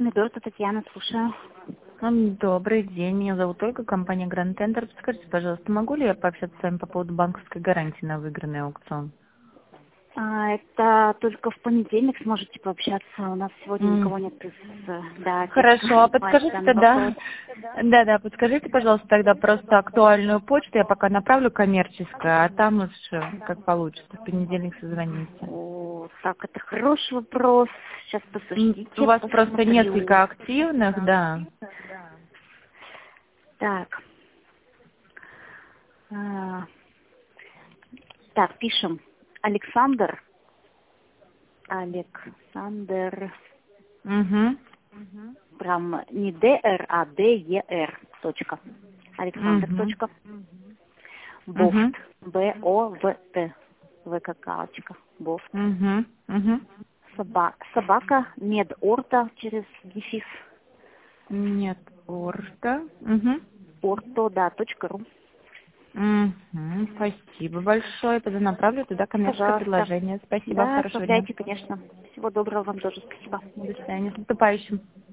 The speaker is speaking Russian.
Медорта Татьяна, слушаю. Добрый день, меня зовут Ольга, компания Grand Tender. Скажите, пожалуйста, могу ли я пообщаться с вами по поводу банковской гарантии на выигранный аукцион? Это только в понедельник сможете пообщаться. У нас сегодня никого нет из... Да, Хорошо, а подскажите тогда... Да, подскажите, пожалуйста, тогда просто актуальную почту. Я пока направлю коммерческую, а там уж как получится. В понедельник созвонимся. О, так, это хороший вопрос. Сейчас посмотрите. У вас просто несколько активных, да. Так. Так, пишем. Александр. Угу. Прям не ДР, а ДЕР. Точка. Александр. Точка. Бофт. БОВТ. В как галочка. Бофт. Собака. Медорта через дефис. Медорта. Орто, да, .ру. Спасибо большое. Тогда направлю туда коммерческое предложение. Спасибо, Да, хорошего дня. оставляйте, конечно. Всего доброго вам тоже. Спасибо. До свидания. С наступающим.